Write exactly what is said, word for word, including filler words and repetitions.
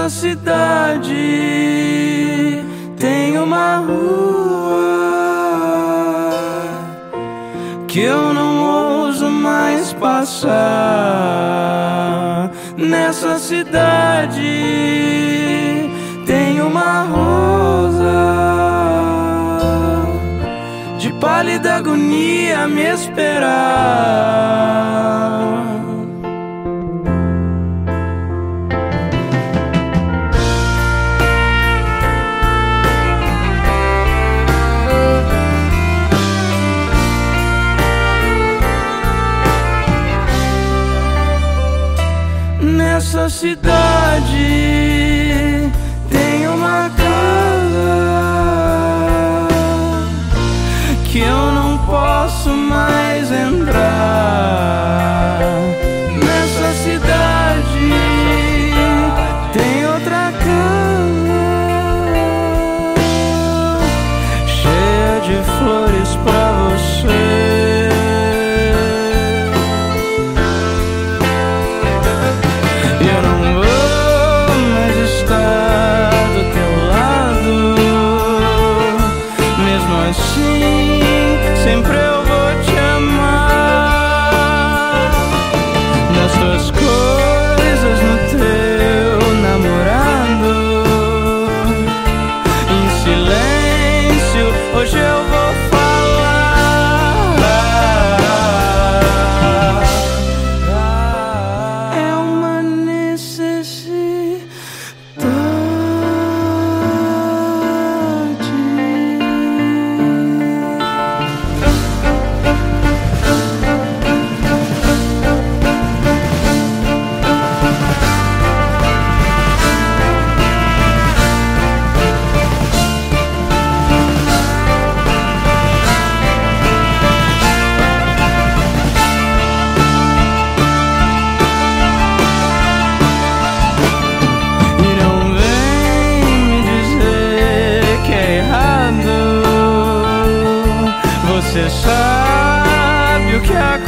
Nessa cidade tem uma rua que eu não ouso mais passar. Nessa cidade tem uma rosa de pálida agonia a me esperar. Nessa cidade tem uma casa que eu não posso mais entrar. Nessa cidade tem outra casa cheia de flores pra você. Sempre eu vou te amar, nas tuas coisas, no teu namorado. Em silêncio, hoje eu vou falar. É uma necessidade. Você sabe o que acontece.